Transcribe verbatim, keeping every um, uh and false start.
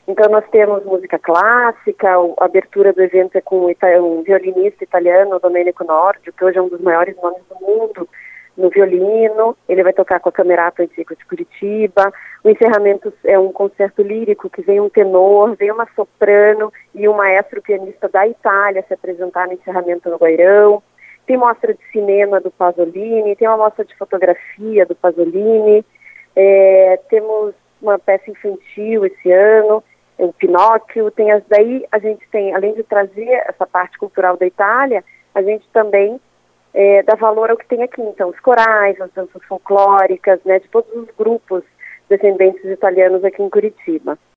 Então nós temos música clássica, a abertura do evento é com um violinista italiano, Domenico Nordio, que hoje é um dos maiores nomes do mundo no violino. Ele vai tocar com a Camerata Antiga de Curitiba. O encerramento é um concerto lírico que vem um tenor, vem uma soprano e um maestro pianista da Itália se apresentar no encerramento no Guairão. Tem mostra de cinema do Pasolini, tem uma mostra de fotografia do Pasolini, é, temos uma peça infantil esse ano, o Pinóquio. Tem as daí, a gente tem, além de trazer essa parte cultural da Itália, a gente também É, dá valor ao que tem aqui, então, os corais, as danças folclóricas, né, de todos os grupos descendentes italianos aqui em Curitiba.